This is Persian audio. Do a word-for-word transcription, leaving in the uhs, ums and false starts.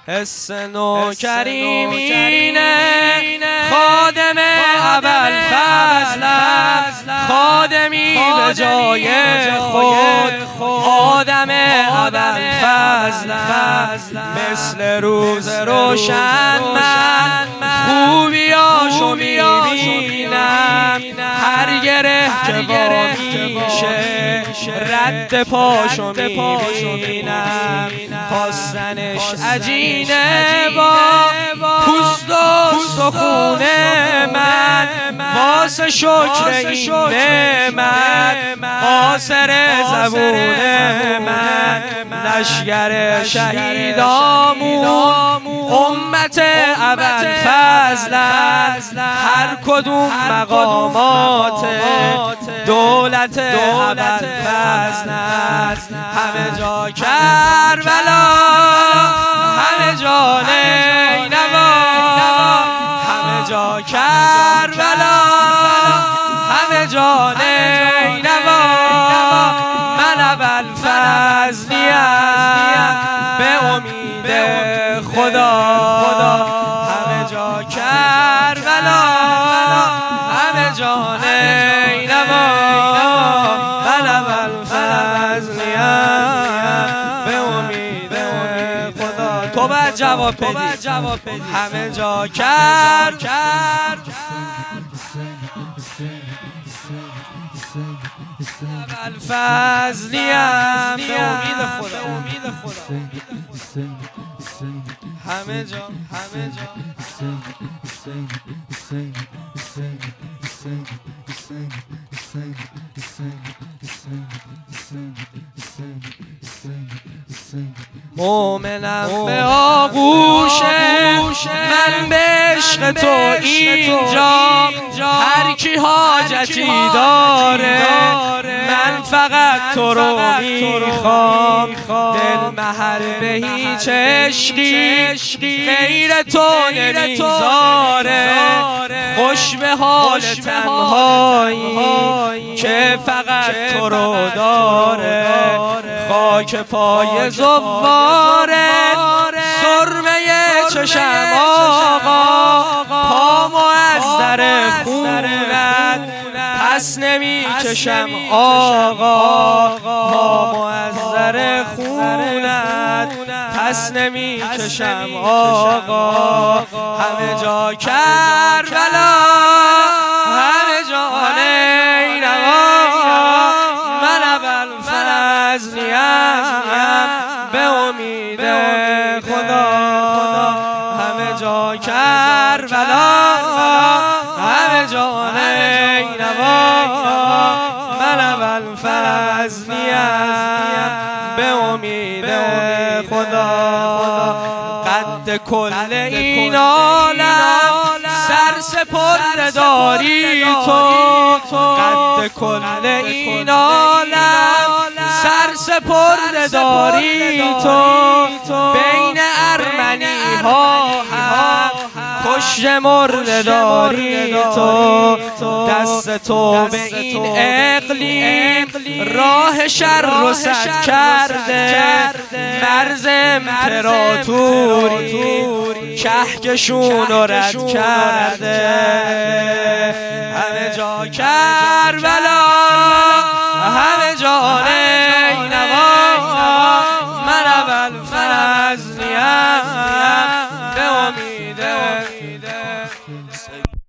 حس نوکریمینه خادم ابوالفضل خادمی به جای خود آدم ابوالفضل مثل روز روشن من خوبیاشو میبینم هر گره که وا میشه رد پاشو میبینم خواستنش عجینه با پوست و سخون من واسه شکر این نعمت قاصر زبون من لشگر شهیدامون امت ابوالفضل هر کدوم مقامات دولت ابوالفضل همه جا کربلا همه جا نینوا همه جا کربلا همه جا نینوا من ابوالفضلیم به امید خدا همه جا کربلا همه جا نینوا من ابوالفضلیم به امید خدا. تو باید جواب بدی همه جا کر ابوالفضلیم به امید خدا همه جا همه جا مومنم به آغوش من به عشق تو اینجا هر کی حاجتی داره من فقط تو رو میخوام دل محل به هیچ عشقی غیر تو نمیذاره خوش به حال تنهایی که فقط تو رو داره خاک پای زوارت سرمه چشم آقا پامو از در خونت پس نمی کشم آقا پامو از در خونت پس نمی کشم آقا همه جا کربلا همه جا نینوا من ابوالفضلیم به امید خدا همه جا کربلا همه جا نینوا من ابوالفضلیم به امید خدا قد کل این عالم سر سپرده داری تو قد کل این عالم سر سپرده داری تو بین ارمنی ها خوش مرده داری تو دست تو به این اقلیم راه شر رو سد کرده مرز امپراتوری کهکشون رو رد کرده همه جا کربلا همه جا نینوا من ابوالفضلیم به امید